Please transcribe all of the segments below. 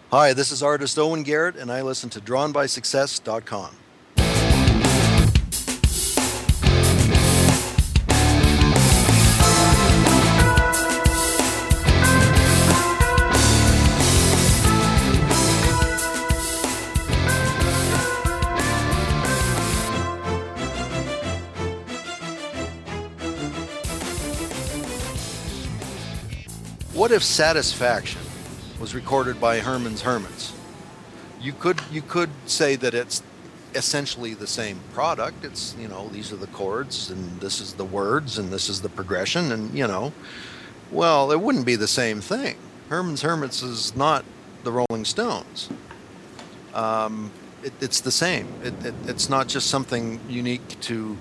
Hi, this is artist Owen Garrett, and I listen to DrawnBySuccess.com. What if Satisfaction was recorded by Herman's Hermits? You could say that it's essentially the same product. It's, these are the chords and this is the words and this is the progression, and well, it wouldn't be the same thing. Herman's Hermits is not the Rolling Stones. It's the same. It's not just something unique to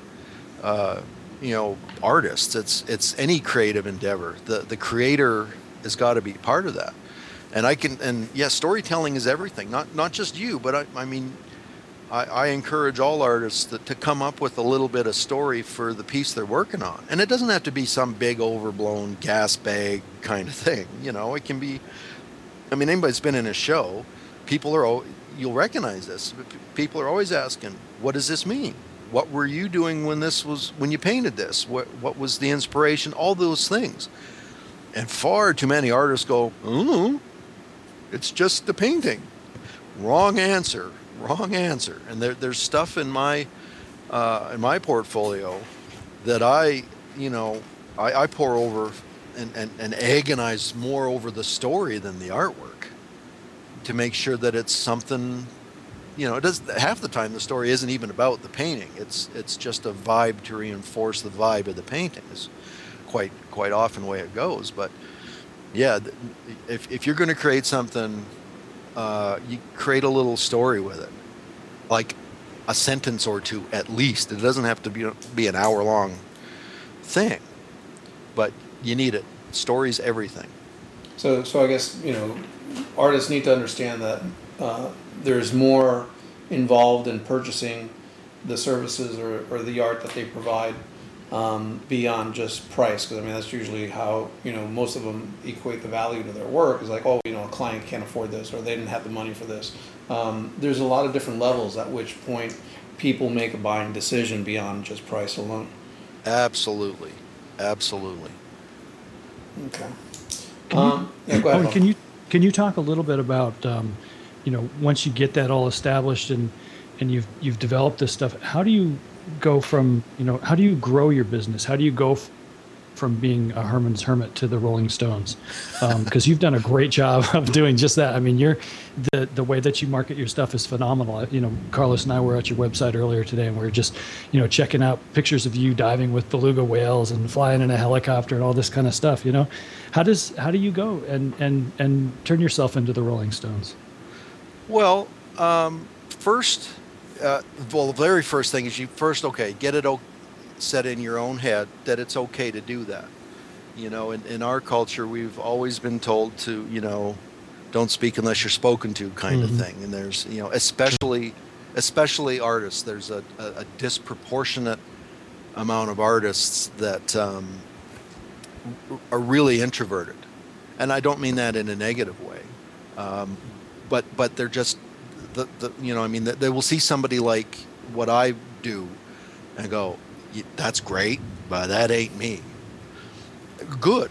artists. It's any creative endeavor. The creator has got to be part of that. And yes, storytelling is everything. Not just you, but I encourage all artists to come up with a little bit of story for the piece they're working on. And it doesn't have to be some big overblown gas bag kind of thing. It can be, anybody's been in a show, you'll recognize this. People are always asking, what does this mean? What were you doing when you painted this? What was the inspiration? All those things. And far too many artists go, it's just the painting. Wrong answer. And there's stuff in my portfolio that I pour over and agonize more over the story than the artwork to make sure that it's something. It does. Half the time the story isn't even about the painting. It's just a vibe to reinforce the vibe of the painting. Is quite often the way it goes. But yeah, if you're going to create something, you create a little story with it, like a sentence or two at least. It doesn't have to be an hour-long thing, but you need it. Story's everything. So I guess artists need to understand that there's more involved in purchasing the services or the art that they provide beyond just price, because that's usually how most of them equate the value to their work. Is like, a client can't afford this, or they didn't have the money for this. There's a lot of different levels at which point people make a buying decision beyond just price alone. Absolutely. Okay. Go ahead. Can you talk a little bit about once you get that all established and you've developed this stuff, how do you go from how do you grow your business? How do you go from being a Herman's Hermit to the Rolling Stones? Because you've done a great job of doing just that. You're the way that you market your stuff is phenomenal. Carlos and I were at your website earlier today, and we were just checking out pictures of you diving with beluga whales and flying in a helicopter and all this kind of stuff. How do you go and turn yourself into the Rolling Stones? Well, first. The very first thing is get it set in your own head that it's okay to do that. In our culture, we've always been told to, don't speak unless you're spoken to kind of thing. And there's, especially artists, there's a disproportionate amount of artists that are really introverted. And I don't mean that in a negative way. But they're just, they will see somebody like what I do and go, that's great, but that ain't me. Good,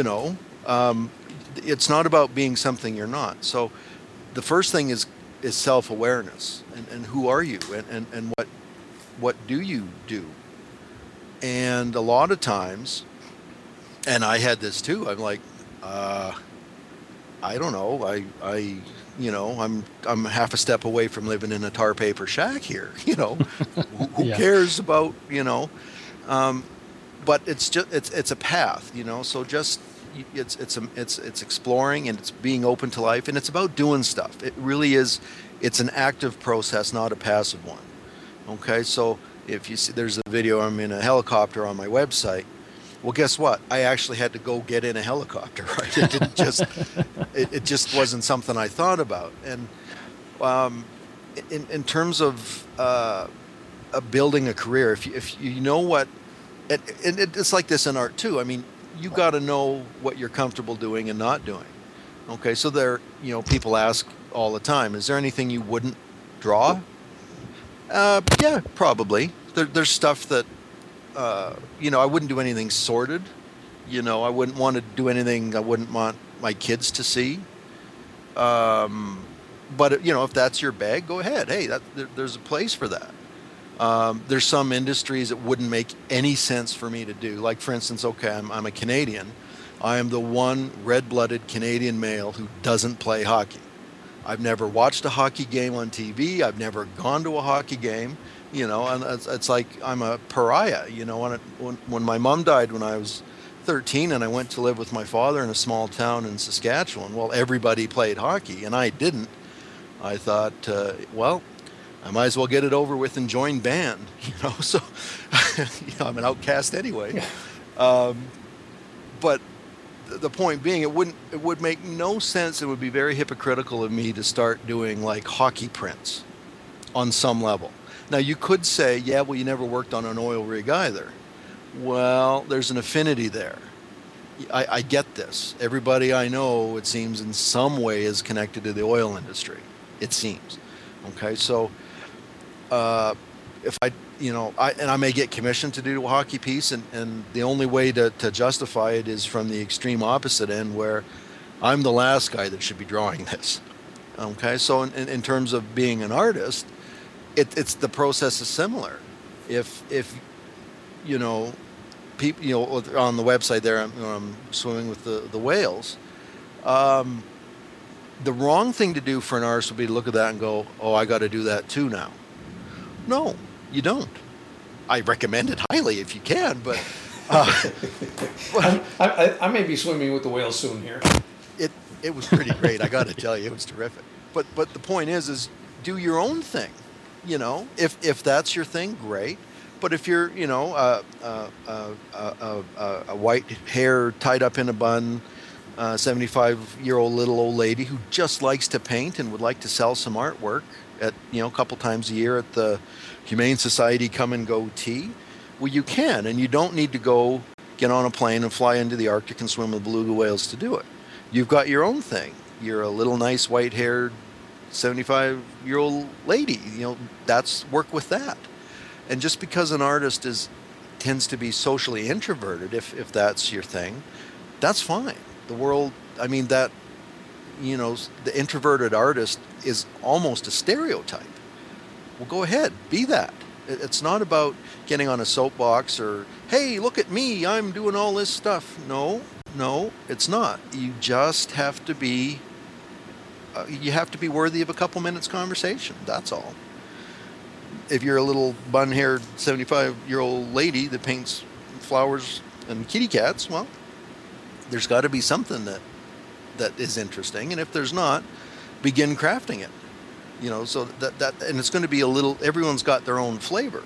it's not about being something you're not. So the first thing is self-awareness and who are you and what do you do? And a lot of times, and I had this too, I'm like, I don't know, I'm half a step away from living in a tar paper shack here. Who cares about but it's just it's a path. So just it's exploring and it's being open to life, and it's about doing stuff. It really is. It's an active process, not a passive one. Okay, so if you see, there's a video. I'm in a helicopter on my website. Well, guess what? I actually had to go get in a helicopter, right? It didn't just, it just wasn't something I thought about. And in terms of building a career, if you know what, and it's like this in art too. You got to know what you're comfortable doing and not doing. Okay, so there, people ask all the time, is there anything you wouldn't draw? Yeah, probably. There's stuff that, I wouldn't do anything sordid. I wouldn't want to do anything I wouldn't want my kids to see. But if that's your bag, go ahead. Hey, there's a place for that. There's some industries that wouldn't make any sense for me to do. Like, for instance, okay, I'm a Canadian. I am the one red-blooded Canadian male who doesn't play hockey. I've never watched a hockey game on TV. I've never gone to a hockey game. And it's like I'm a pariah. When my mom died when I was 13 and I went to live with my father in a small town in Saskatchewan, well, everybody played hockey and I didn't. I thought, well, I might as well get it over with and join band, so I'm an outcast anyway. But the point being, it would make no sense. It would be very hypocritical of me to start doing like hockey prints on some level. Now you could say, yeah, well, you never worked on an oil rig either. Well, there's an affinity there. I get this. Everybody I know, it seems, in some way is connected to the oil industry. It seems. Okay, so if I may get commissioned to do a hockey piece, and the only way to justify it is from the extreme opposite end, where I'm the last guy that should be drawing this. Okay, so in terms of being an artist, it's the process is similar. If people, on the website there, I'm swimming with the whales. The wrong thing to do for an artist would be to look at that and go, oh, I got to do that too now. No, you don't. I recommend it highly if you can, but I may be swimming with the whales soon here. It was pretty great. I got to tell you, it was terrific. But the point is do your own thing. If that's your thing, great. But if you're, a white hair tied up in a bun, 75-year-old little old lady who just likes to paint and would like to sell some artwork at, a couple times a year at the Humane Society Come and Go Tea, well, you can, and you don't need to go get on a plane and fly into the Arctic and swim with beluga whales to do it. You've got your own thing. You're a little nice white-haired 75-year-old lady. That's work with that. And just because an artist tends to be socially introverted, if that's your thing, that's fine. The world, the introverted artist is almost a stereotype. Well, go ahead, be that. It's not about getting on a soapbox or, hey, look at me, I'm doing all this stuff. No, it's not. You just have to be, worthy of a couple minutes conversation. That's all. If you're a little bun-haired 75-year-old lady that paints flowers and kitty cats, well, there's got to be something that is interesting. And if there's not, begin crafting it. So that and it's going to be a little. Everyone's got their own flavor.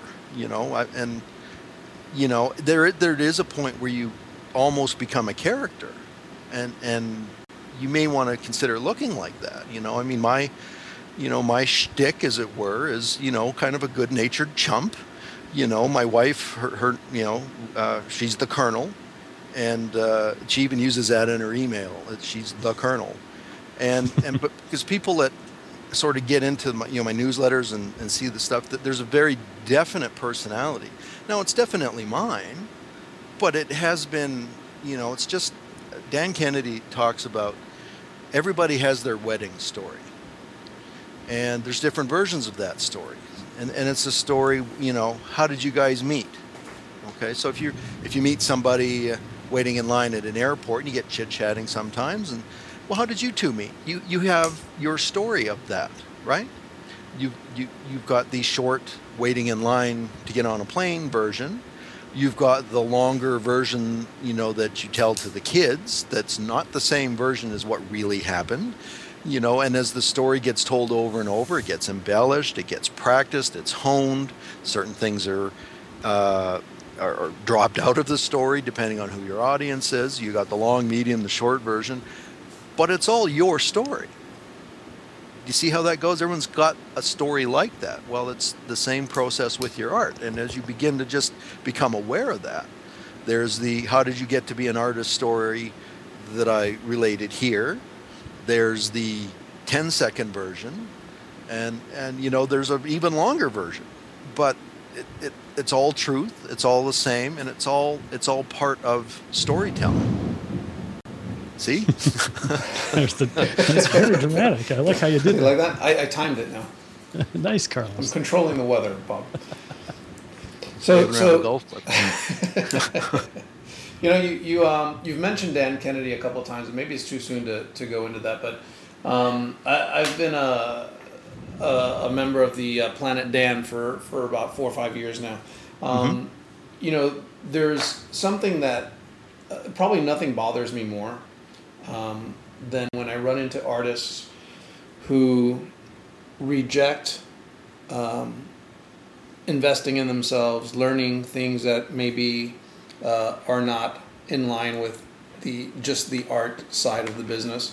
There is a point where you almost become a character, and you may want to consider looking like that. My shtick, as it were, is, kind of a good-natured chump. My wife, she's the Colonel, and she even uses that in her email. She's the Colonel, but because people that sort of get into my newsletters and see the stuff, that there's a very definite personality. Now, it's definitely mine, but it has been, it's just, Dan Kennedy talks about everybody has their wedding story. And there's different versions of that story. And it's a story, how did you guys meet? Okay, so if you meet somebody waiting in line at an airport and you get chit-chatting sometimes, and, well, how did you two meet? You have your story of that, right? You've got the short waiting in line to get on a plane version. You've got the longer version, that you tell to the kids. That's not the same version as what really happened. And as the story gets told over and over, it gets embellished, it gets practiced, it's honed. Certain things are dropped out of the story depending on who your audience is. You got the long, medium, the short version, but it's all your story. Do you see how that goes? Everyone's got a story like that. Well, it's the same process with your art. And as you begin to just become aware of that, there's the how did you get to be an artist story that I related here. there's the 10-second version, and there's an even longer version, but it's all truth. It's all the same, and it's all part of storytelling. See? That's very dramatic. I like how you did it. You like that? I timed it now. Nice, Carlos. I'm controlling the weather, Bob. You've mentioned Dan Kennedy a couple of times, and maybe it's too soon to go into that, but I've been a member of the Planet Dan for about 4 or 5 years now. There's something that probably nothing bothers me more than when I run into artists who reject investing in themselves, learning things that maybe are not in line with the art side of the business.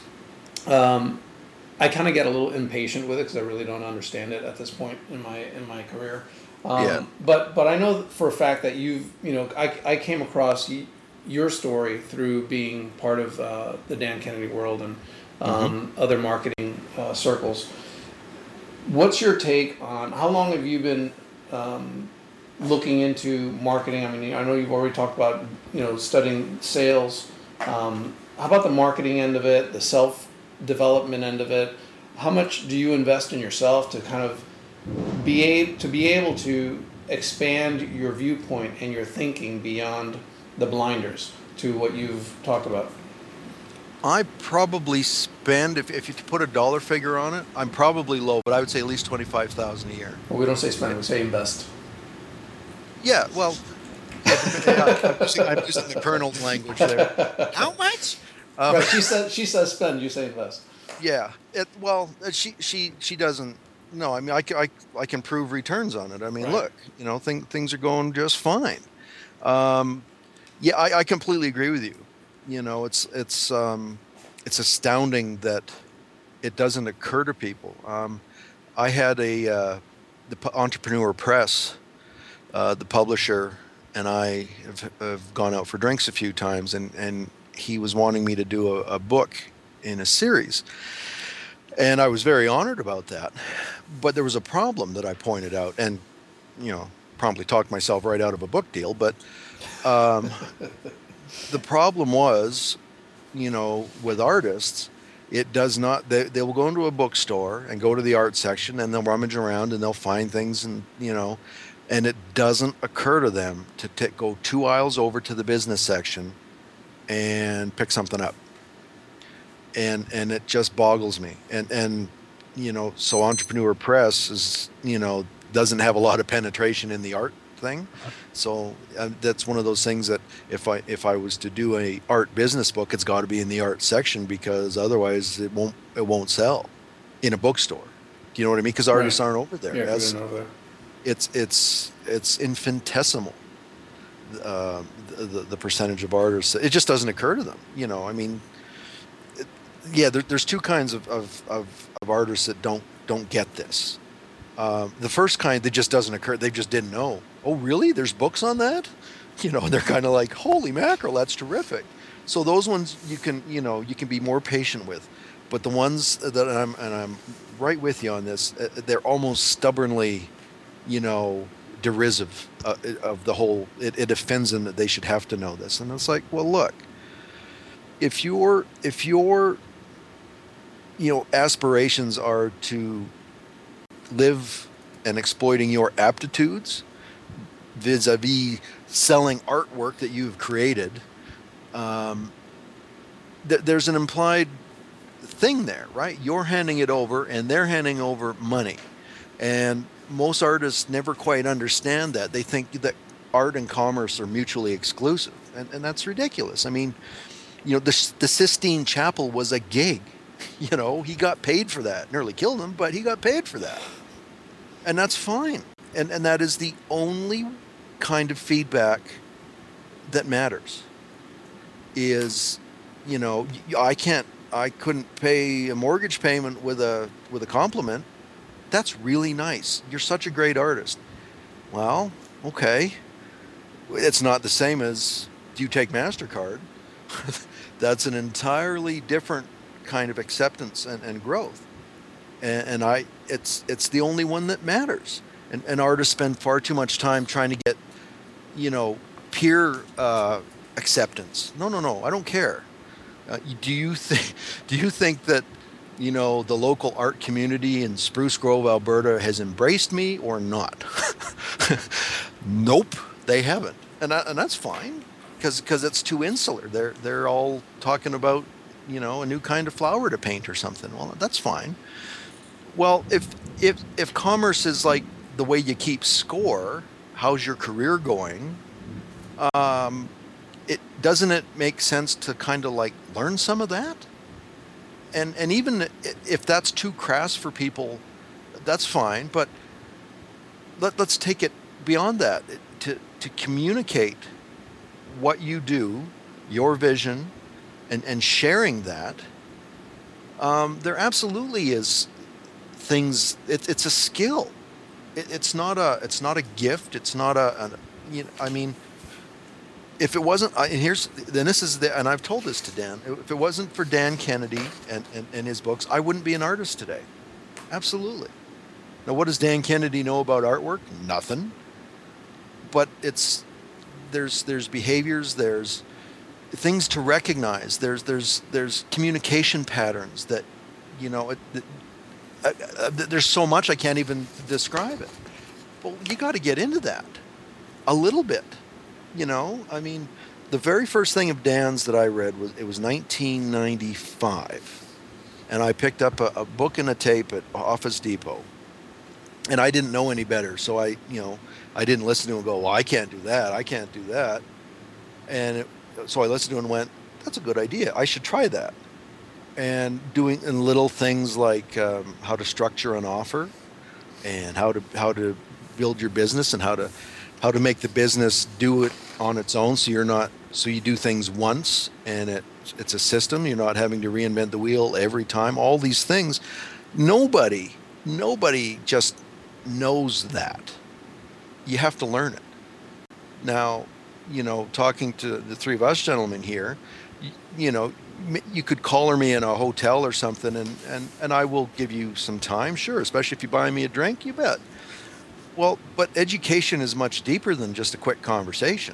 I kind of get a little impatient with it because I really don't understand it at this point in my career. But I know for a fact that I came across your story through being part of the Dan Kennedy world and other marketing circles. What's your take on how long have you been looking into marketing? I mean, I know you've already talked about studying sales. How about the marketing end of it, the self-development end of it? How much do you invest in yourself to kind of be able to expand your viewpoint and your thinking beyond the blinders to what you've talked about? I probably spend, if you put a dollar figure on it, I'm probably low, but I would say at least $25,000 a year. Well, we don't say spend, we say invest. Yeah, well, I'm using the Colonel's language there. How much? Right, she says spend, you say invest. Yeah, she doesn't. No, I mean I can prove returns on it. I mean, right. Look, things are going just fine. I completely agree with you. It's astounding that it doesn't occur to people. I had the Entrepreneur Press, the publisher, and I have gone out for drinks a few times, and he was wanting me to do a book in a series, and I was very honored about that. But there was a problem that I pointed out, and promptly talked myself right out of a book deal. But the problem was, with artists, it does not. They will go into a bookstore and go to the art section, and they'll rummage around and they'll find things, and and it doesn't occur to them to go 2 aisles over to the business section and pick something up. And it just boggles me. And so Entrepreneur Press is doesn't have a lot of penetration in the art thing. So that's one of those things that if I was to do a art business book, it's got to be in the art section, because otherwise it won't sell in a bookstore. Do you know what I mean? Because artists aren't over there. Yeah, it's infinitesimal. The percentage of artists, it just doesn't occur to them. I mean, there's two kinds of artists that don't get this. The first kind that just doesn't occur, they just didn't know. Oh, really? There's books on that? They're kind of like, holy mackerel, that's terrific. So those ones you can be more patient with. But the ones that I'm right with you on this, they're almost stubbornly, derisive of the whole. It offends them that they should have to know this. And it's like, well, look, if your aspirations are to live and exploiting your aptitudes vis-a-vis selling artwork that you've created, there's an implied thing there, right? You're handing it over and they're handing over money. And most artists never quite understand that. They think that art and commerce are mutually exclusive. And that's ridiculous. I mean, the Sistine Chapel was a gig. He got paid for that. Nearly killed him, but he got paid for that. And that's fine. And that is the only kind of feedback that matters. Is, I couldn't pay a mortgage payment with a compliment. That's really nice. You're such a great artist. Well, okay. It's not the same as, do you take MasterCard? That's an entirely different kind of acceptance and growth. And it's the only one that matters. And artists spend far too much time trying to get, peer acceptance. No, I don't care. Do you think that, the local art community in Spruce Grove, Alberta has embraced me or not? Nope, they haven't. And that's fine, because it's too insular. They're all talking about, a new kind of flower to paint or something. Well, that's fine. Well, if commerce is like the way you keep score, how's your career going? Doesn't it make sense to kind of like learn some of that? And even if that's too crass for people, that's fine. But let's take it beyond that, to communicate what you do, your vision, and sharing that. There absolutely is things. It's a skill. It's not a gift. It's not if it wasn't, and I've told this to Dan, if it wasn't for Dan Kennedy and his books, I wouldn't be an artist today. Absolutely. Now, what does Dan Kennedy know about artwork? Nothing. But there's behaviors, there's things to recognize, there's communication patterns that, there's so much I can't even describe it. Well, you got to get into that a little bit. The very first thing of Dan's that I read was 1995, and I picked up a book and a tape at Office Depot, and I didn't know any better, so I didn't listen to him and go, well, I can't do that, and so I listened to him and went, that's a good idea, I should try that, and doing little things like how to structure an offer, and how to build your business, and how to make the business do it on its own, so you do things once and it's a system. You're not having to reinvent the wheel every time. All these things, nobody just knows that. You have to learn it. Now, talking to the three of us gentlemen here, you could collar me in a hotel or something, and I will give you some time, sure, especially if you buy me a drink, you bet. Well, but education is much deeper than just a quick conversation.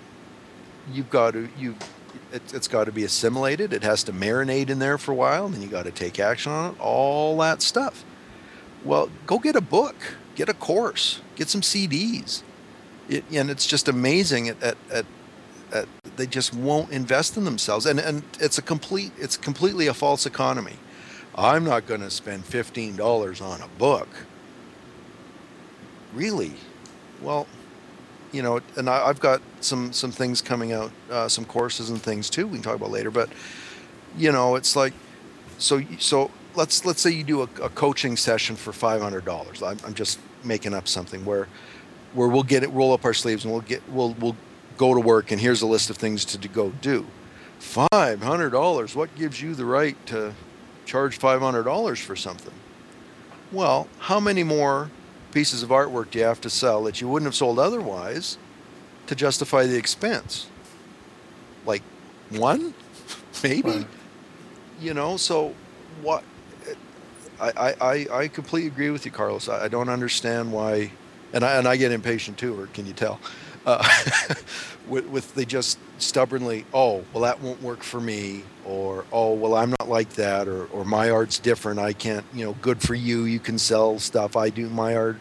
It's got to be assimilated. It has to marinate in there for a while, and then you got to take action on it. All that stuff. Well, go get a book, get a course, get some CDs, and it's just amazing at they just won't invest in themselves, and it's completely a false economy. I'm not going to spend $15 on a book. Really? Well, and I've got some things coming out, some courses and things too. We can talk about later, but it's like, so let's say you do a coaching session for $500. I'm just making up something where we'll roll up our sleeves and we'll go to work, and here's a list of things to go do. $500. What gives you the right to charge $500 for something? Well, how many more pieces of artwork do you have to sell that you wouldn't have sold otherwise to justify the expense? Like one, maybe. Right. So what? I completely agree with you, Carlos. I don't understand why, and I get impatient too, or can you tell? With they just stubbornly, oh, well, that won't work for me, or oh, well, I'm not like that, or my art's different. I can't, good for you. You can sell stuff. I do my art.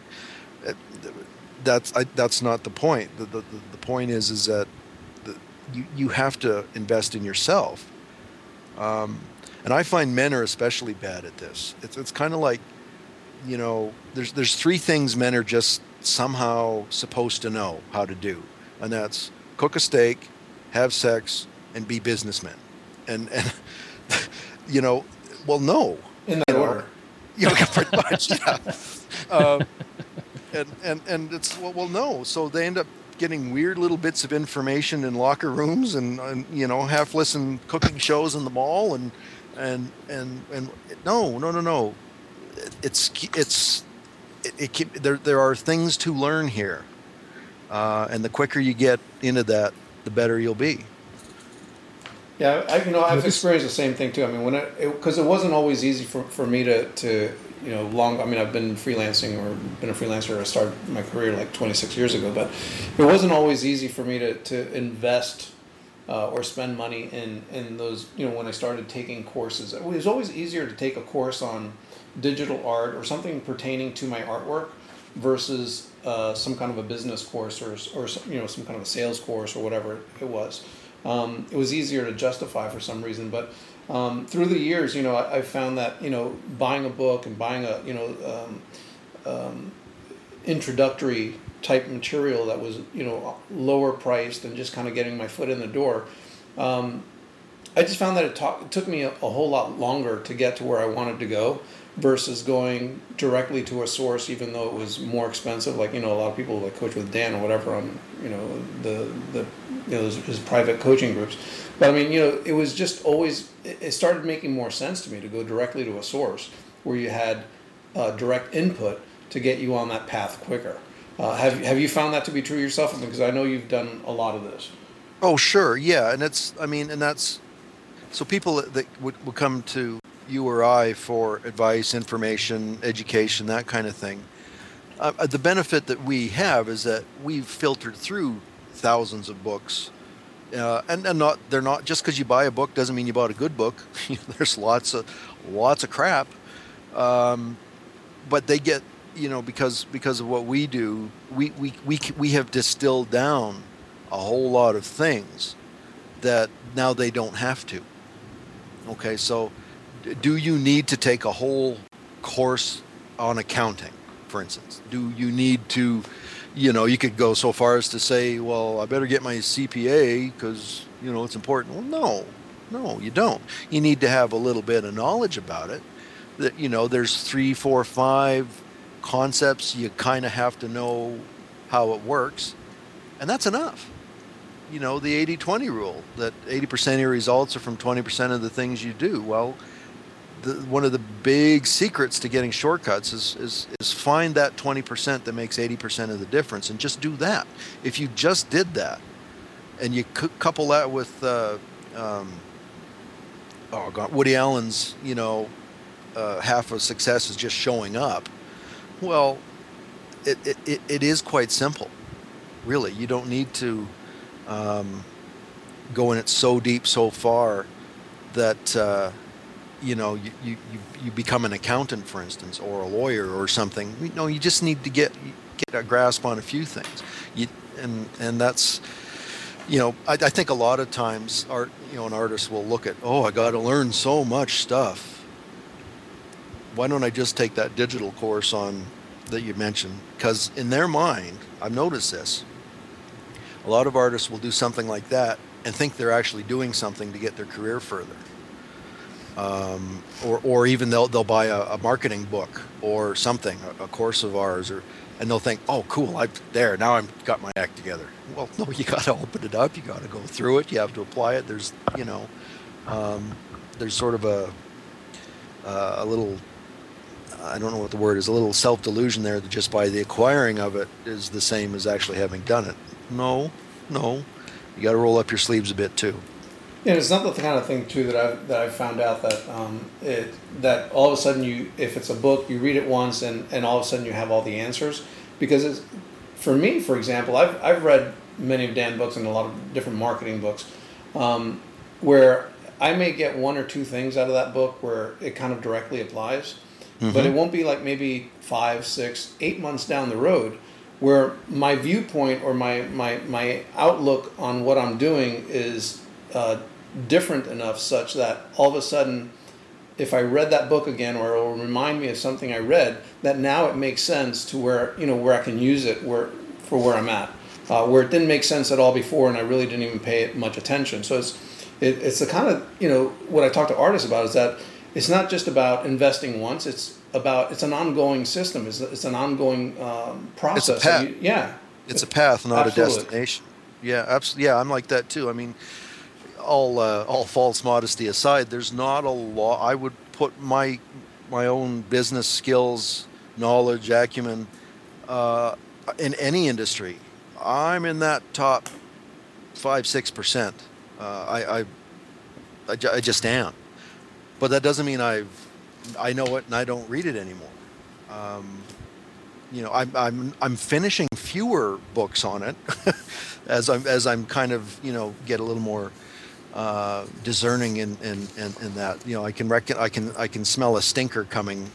That's not the point. The point is that you have to invest in yourself. And I find men are especially bad at this. It's kind of like, there's three things men are just somehow supposed to know how to do, and that's cook a steak, have sex, and be businessmen. And well, no, in that order. Pretty much, yeah. And it's well, no. So they end up getting weird little bits of information in locker rooms and half-listen cooking shows in the mall and no. There are things to learn here, and the quicker you get into that, the better you'll be. Yeah, I've experienced the same thing too. I mean, because it wasn't always easy for me to I've been freelancing or been a freelancer. I started my career like 26 years ago, but it wasn't always easy for me to invest or spend money in those. When I started taking courses, it was always easier to take a course on digital art or something pertaining to my artwork versus some kind of a business course or some kind of a sales course or whatever it was. It was easier to justify for some reason, but through the years, I've found that buying a book and buying a introductory type material that was lower priced and just kind of getting my foot in the door. I just found that it took me a whole lot longer to get to where I wanted to go versus going directly to a source, even though it was more expensive. Like, a lot of people like Coach with Dan or whatever on, his private coaching groups. But I mean, it was just always, it started making more sense to me to go directly to a source where you had direct input to get you on that path quicker. Have you found that to be true yourself? Because I know you've done a lot of this. Oh, sure. Yeah. And that's, so people that would come to you or I for advice, information, education, that kind of thing. The benefit that we have is that we've filtered through thousands of books, and they're not just because you buy a book doesn't mean you bought a good book. There's lots of crap, but they get because of what we do, we have distilled down a whole lot of things that now they don't have to. Okay, so. Do you need to take a whole course on accounting, for instance? Do you need to, you could go so far as to say, well, I better get my CPA because, it's important. Well, no, you don't. You need to have a little bit of knowledge about it. That, there's 3, 4, 5 concepts you kind of have to know how it works. And that's enough. The 80-20 rule, that 80% of your results are from 20% of the things you do. Well, one of the big secrets to getting shortcuts is find that 20% that makes 80% of the difference, and just do that. If you just did that, and you couple that with Woody Allen's half of success is just showing up. Well, it is quite simple, really. You don't need to go in it so deep, so far that. You become an accountant, for instance, or a lawyer or something. You just need to get a grasp on a few things. And that's, I think a lot of times an artist will look at, I got to learn so much stuff. Why don't I just take that digital course on that you mentioned? Because in their mind, I've noticed this, a lot of artists will do something like that and think they're actually doing something to get their career further. Or even they'll buy a marketing book or something, a course of ours, and they'll think, oh, cool, now I've got my act together. Well, no, you got to open it up, you got to go through it, you have to apply it. There's, there's sort of a little, I don't know what the word is, a little self-delusion there that just by the acquiring of it is the same as actually having done it. No, you got to roll up your sleeves a bit too. Yeah, it's not the kind of thing too that I've found out that that all of a sudden if it's a book, you read it once and all of a sudden you have all the answers. Because for me, for example, I've read many of Dan books and a lot of different marketing books, where I may get 1 or 2 things out of that book where it kind of directly applies, but it won't be like maybe 5, 6, 8 months down the road where my viewpoint or my outlook on what I'm doing is different enough such that all of a sudden, if I read that book again, or it will remind me of something I read, that now it makes sense to where I can use it for where I'm at, where it didn't make sense at all before, and I really didn't even pay it much attention. So it's the kind of what I talk to artists about is that it's not just about investing once. It's an ongoing system. It's an ongoing process. It's a path. It's a path, not absolutely. A destination. Yeah, absolutely. Yeah, I'm like that too. I mean, all false modesty aside, there's not a lot. I would put my own business skills, knowledge, acumen in any industry. I'm in that top 5-6%. I just am. But that doesn't mean I know it and I don't read it anymore. I'm finishing fewer books on it as I'm kind of get a little more discerning in that. I can smell a stinker coming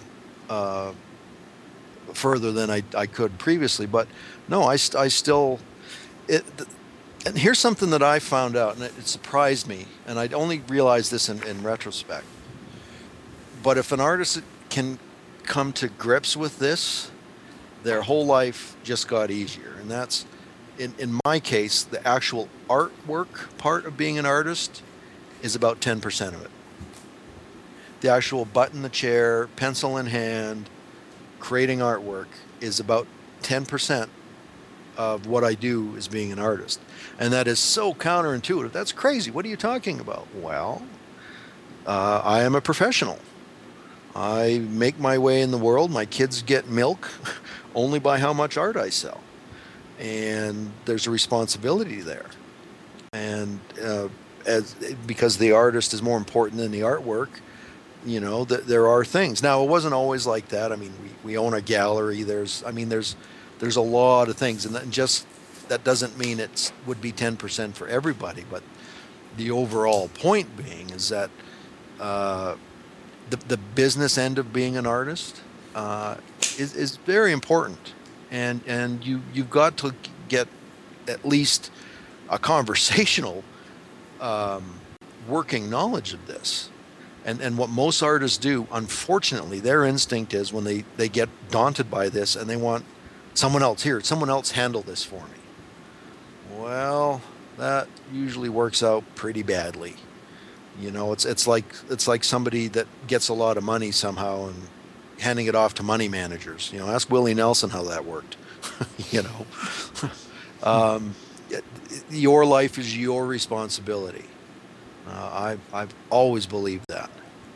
further than I could previously. But no, I still it. And here's something that I found out, and it surprised me, and I only realized this in retrospect. But if an artist can come to grips with this, their whole life just got easier. And that's, in my case, the actual artwork part of being an artist is about 10% of it. The actual butt in the chair, pencil in hand, creating artwork is about 10% of what I do as being an artist. And that is so counterintuitive. That's crazy. What are you talking about? Well, I am a professional. I make my way in the world. My kids get milk only by how much art I sell. And there's a responsibility there. And because the artist is more important than the artwork, there are things. Now, it wasn't always like that. I mean, we own a gallery. There's a lot of things. And that doesn't mean it would be 10% for everybody. But the overall point being is that the business end of being an artist is very important, and you've got to get at least a conversational working knowledge of this. And what most artists do, unfortunately, their instinct is when they get daunted by this and they want someone else handle this for me. Well, that usually works out pretty badly. It's like somebody that gets a lot of money somehow and handing it off to money managers. Ask Willie Nelson how that worked. Your life is your responsibility. I've always believed that.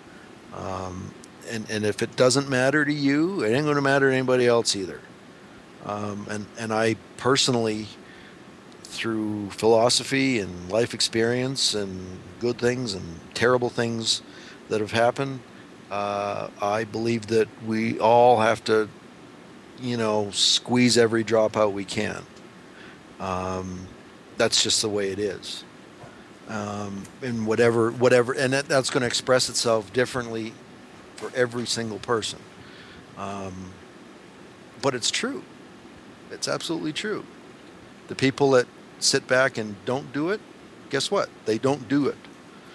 And if it doesn't matter to you, it ain't going to matter to anybody else either. And I personally, through philosophy and life experience and good things and terrible things that have happened, I believe that we all have to, squeeze every drop out we can. That's just the way it is. And whatever, and that's going to express itself differently for every single person. But it's true. It's absolutely true. The people that sit back and don't do it, guess what? They don't do it.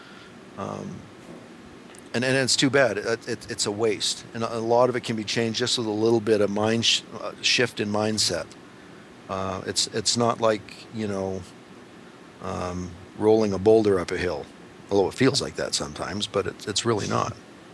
And it's too bad. It's a waste. And a lot of it can be changed just with a little bit of shift in mindset. It's not like, rolling a boulder up a hill, although it feels like that sometimes, but it's really not.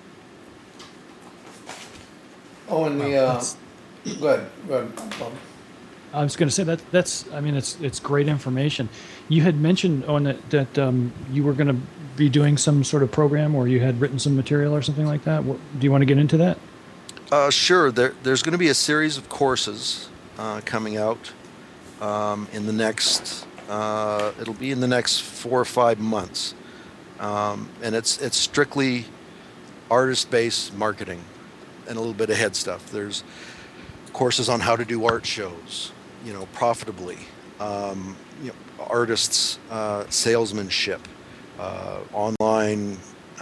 Oh, and go ahead, Bob. I was going to say it's great information. You had mentioned that you were going to be doing some sort of program, or you had written some material or something like that. Do you want to get into that? Sure. There's going to be a series of courses coming out in the next. It'll be in the next 4 or 5 months, and it's strictly artist-based marketing and a little bit of head stuff. There's courses on how to do art shows, profitably, artists' salesmanship, online,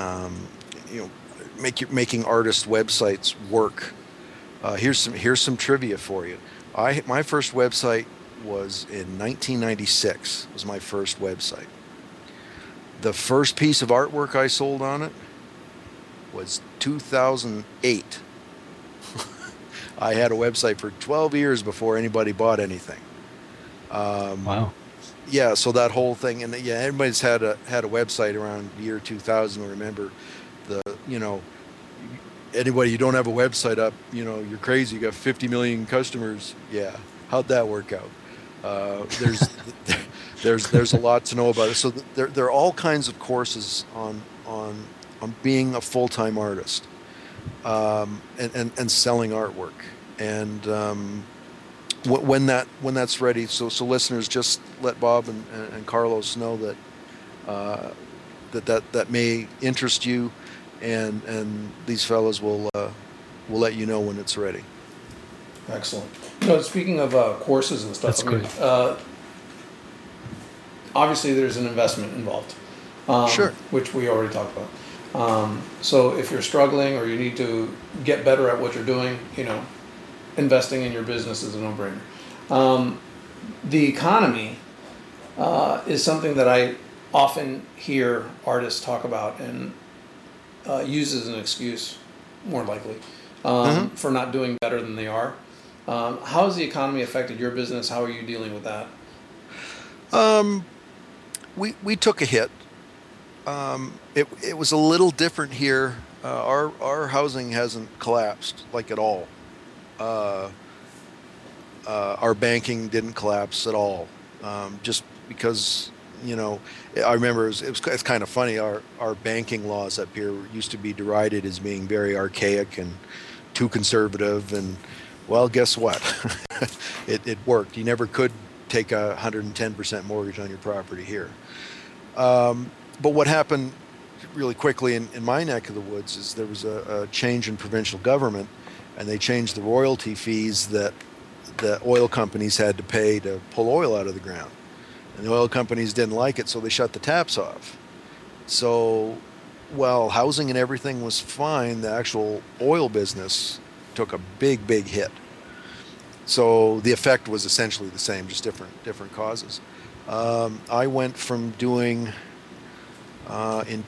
making artist websites work. Here's some trivia for you. My first website was in 1996. Was my first website. The first piece of artwork I sold on it was 2008. I had a website for 12 years before anybody bought anything. Wow. Yeah, so that whole thing, and everybody's had a website around the year 2000. Remember, anybody you don't have a website up, you're crazy. You got 50 million customers. Yeah, how'd that work out? There's a lot to know about it. So there are all kinds of courses on being a full-time artist, and selling artwork. And when that's ready, so listeners, just let Bob and Carlos know that that may interest you, and these fellows will let you know when it's ready. Excellent. Speaking of courses and stuff, That's great. Obviously there's an investment involved. Sure. Which we already talked about. So if you're struggling or you need to get better at what you're doing, investing in your business is a no-brainer. The economy is something that I often hear artists talk about and use as an excuse, more likely, for not doing better than they are. How has the economy affected your business? How are you dealing with that? We took a hit. It was a little different here. Our housing hasn't collapsed like at all. Our banking didn't collapse at all. Just because, I remember it's kind of funny. Our banking laws up here used to be derided as being very archaic and too conservative. And well, guess what? It worked. You never could take a 110% mortgage on your property here. But what happened really quickly in my neck of the woods is there was a change in provincial government, and they changed the royalty fees that the oil companies had to pay to pull oil out of the ground. And the oil companies didn't like it, so they shut the taps off. So while housing and everything was fine, the actual oil business took a big, big hit. So the effect was essentially the same, just different causes. I went from doing, in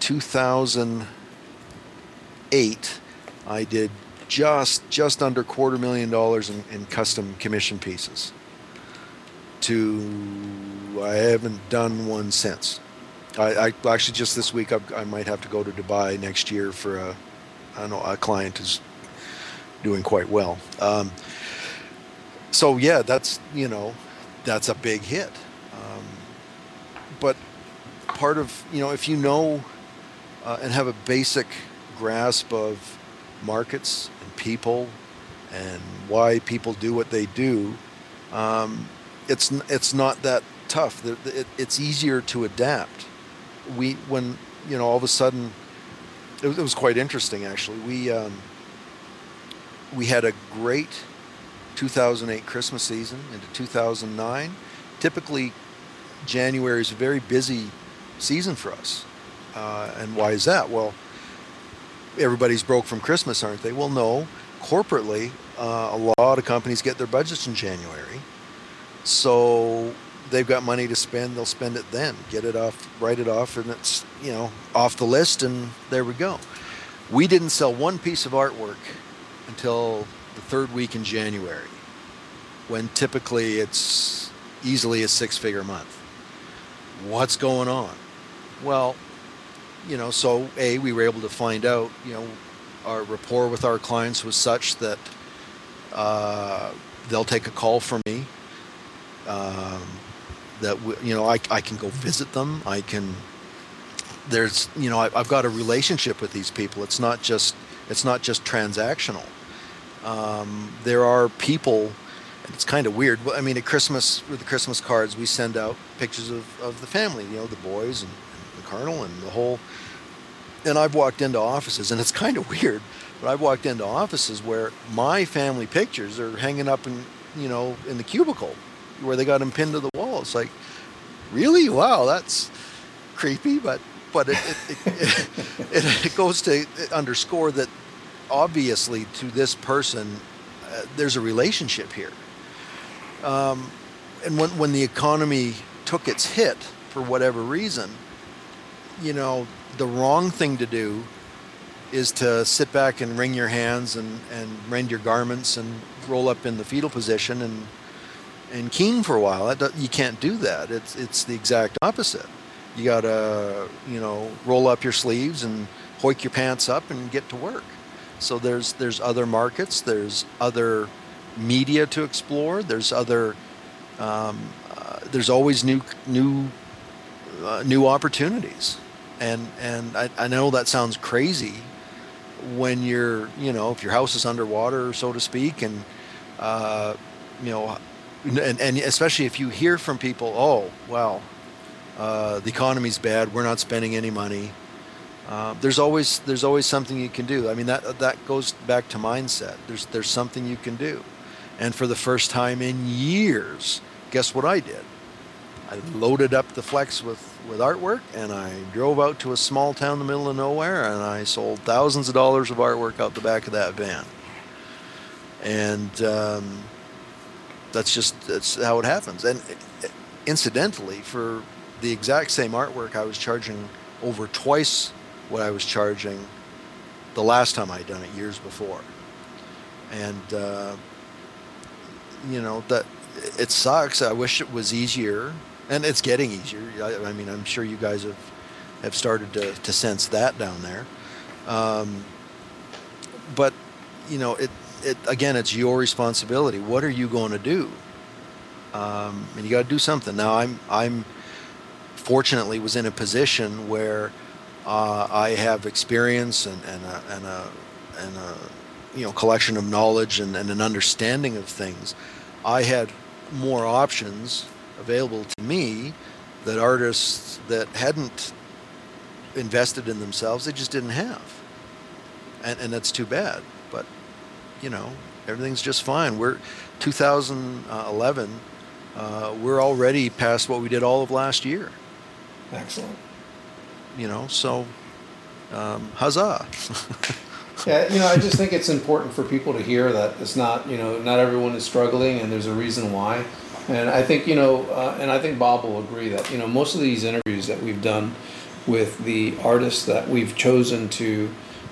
2008, I did just under $250,000 in custom commission pieces. I haven't done one since. I actually just this week I might have to go to Dubai next year for a client who's doing quite well. So yeah, that's a big hit. But part of, if you know and have a basic grasp of markets and people and why people do what they do, it's not that tough. It's easier to adapt. When all of a sudden, it was quite interesting actually. We had a great 2008 Christmas season into 2009. Typically, January is a very busy season for us. And why is that? Well, everybody's broke from Christmas, aren't they? Well, no. Corporately, a lot of companies get their budgets in January. So they've got money to spend, they'll spend it then. Get it off, write it off, and it's, off the list, and there we go. We didn't sell one piece of artwork until the third week in January, when typically it's easily a six-figure month. What's going on? Well, so we were able to find out, our rapport with our clients was such that they'll take a call from me. That I can go visit them. I've got a relationship with these people. It's not just transactional. There are people, and it's kind of weird. I mean, at Christmas, with the Christmas cards, we send out pictures of the family, the boys and the colonel and the whole. And I've walked into offices, and it's kind of weird, but I've walked into offices where my family pictures are hanging up in the cubicle, where they got them pinned to the wall. It's like, really? Wow, that's creepy, but it goes to underscore that obviously to this person there's a relationship here. And when the economy took its hit for whatever reason, the wrong thing to do is to sit back and wring your hands and rend your garments and roll up in the fetal position and keen for a while. You can't do that. It's the exact opposite. You gotta, roll up your sleeves and hoik your pants up and get to work. So there's other markets, there's other media to explore, there's always new opportunities. And I know that sounds crazy when you're, if your house is underwater, so to speak, and and especially if you hear from people, oh, well, The economy's bad. We're not spending any money. There's always something you can do. I mean, that goes back to mindset. There's something you can do. And for the first time in years, guess what I did? I loaded up the Flex with artwork, and I drove out to a small town in the middle of nowhere, and I sold thousands of dollars of artwork out the back of that van. And that's how it happens. And incidentally, for the exact same artwork, I was charging over twice what I was charging the last time I'd done it years before. And that it sucks. I wish it was easier, and it's getting easier. I mean, I'm sure you guys have started to sense that down there. But it again, it's your responsibility. What are you going to do? And you got to do something. Now, I'm fortunately was in a position where I have experience and a collection of knowledge and an understanding of things. I had more options available to me that artists that hadn't invested in themselves, they just didn't have. And that's too bad. But, everything's just fine. We're 2011. We're already past what we did all of last year. Excellent. So huzzah. Yeah, I just think it's important for people to hear that it's not, not everyone is struggling, and there's a reason why. And I think, and I think Bob will agree that, most of these interviews that we've done with the artists that we've chosen to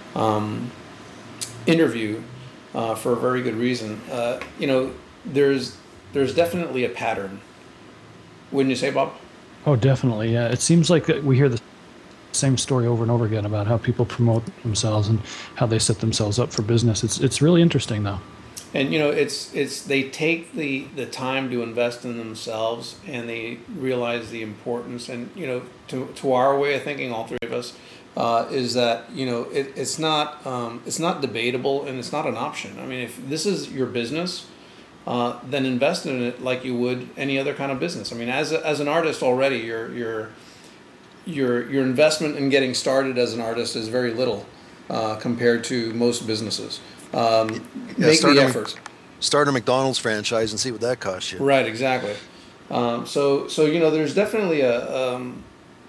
interview for a very good reason, there's definitely a pattern. Wouldn't you say, Bob? Oh, definitely. Yeah. It seems like we hear the same story over and over again about how people promote themselves and how they set themselves up for business. It's really interesting, though. And it's they take the time to invest in themselves, and they realize the importance. And to our way of thinking, all three of us, is that it's not debatable, and it's not an option. I mean, if this is your business, then invest in it like you would any other kind of business. I mean, as an artist already, your investment in getting started as an artist is very little compared to most businesses. Make the effort. Start a McDonald's franchise and see what that costs you. Right, exactly. So there's definitely an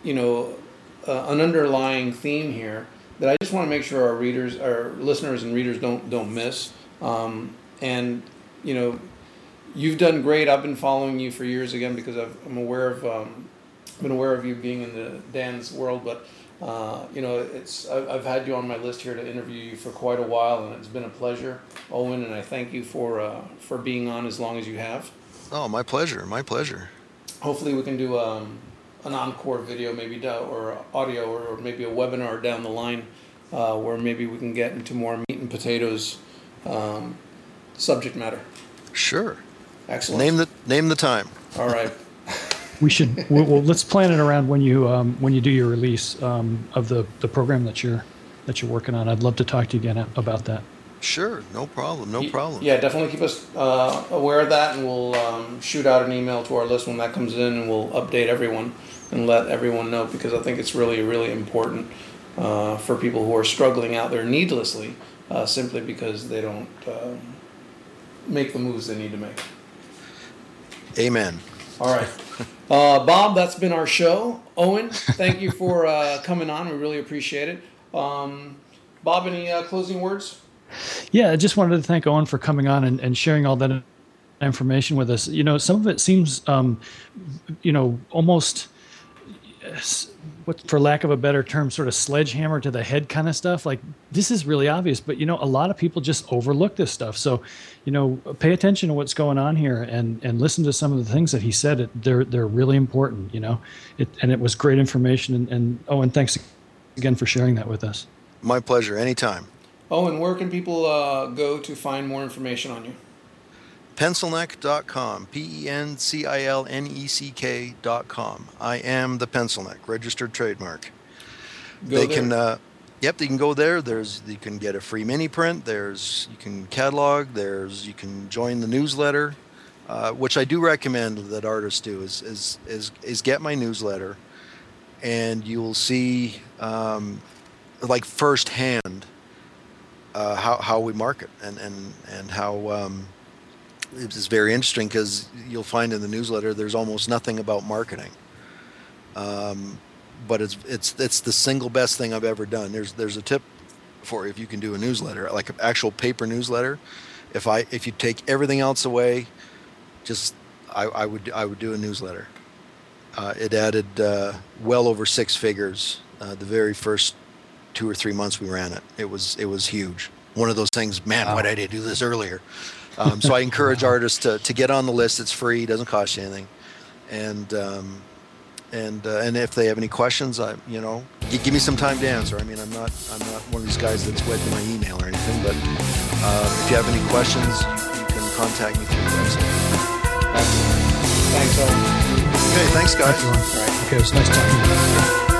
underlying theme here that I just want to make sure our listeners and readers don't miss. And you've done great. I've been following you for years again because I'm aware of been aware of you being in the dance world, but I've had you on my list here to interview you for quite a while, and it's been a pleasure, Owen, and I thank you for being on as long as you have. Oh, my pleasure. My pleasure. Hopefully we can do an encore video, maybe, or audio, or maybe a webinar down the line, where maybe we can get into more meat and potatoes subject matter. Sure. Excellent. Name the time. All right. We should. Well, let's plan it around when you do your release of the program that you're working on. I'd love to talk to you again about that. Sure, no problem. Yeah, definitely keep us aware of that, and we'll shoot out an email to our list when that comes in, and we'll update everyone and let everyone know, because I think it's really, really important for people who are struggling out there needlessly, simply because they don't make the moves they need to make. Amen. All right. Bob, that's been our show. Owen, thank you for coming on. We really appreciate it. Bob, any closing words? Yeah, I just wanted to thank Owen for coming on and sharing all that information with us. Some of it seems, almost, for lack of a better term, sort of sledgehammer to the head kind of stuff. Like, this is really obvious, but a lot of people just overlook this stuff. So, pay attention to what's going on here and listen to some of the things that he said. They're really important. And it was great information. And Owen, thanks again for sharing that with us. My pleasure. Anytime. Owen, where can people go to find more information on you? Pencilneck.com, PENCILNECK.com. I am the Pencilneck, registered trademark. They can go there. You can get a free mini print. You can catalog. You can join the newsletter. which I do recommend that artists do, is get my newsletter, and you'll see like firsthand how we market and how it's very interesting, because you'll find in the newsletter there's almost nothing about marketing, but it's the single best thing I've ever done. There's a tip for if you can do a newsletter, like an actual paper newsletter. If you take everything else away, I would do a newsletter. It added well over six figures the very first 2 or 3 months we ran it. It was huge. One of those things, man, why did I do this earlier? So I encourage artists to get on the list. It's free, doesn't cost you anything, and if they have any questions, give me some time to answer. I mean, I'm not one of these guys that's wed to my email or anything, but if you have any questions, you can contact me through the website. Excellent. Thanks, Owen. Okay, thanks, guys. All right. Okay, it was nice talking to you.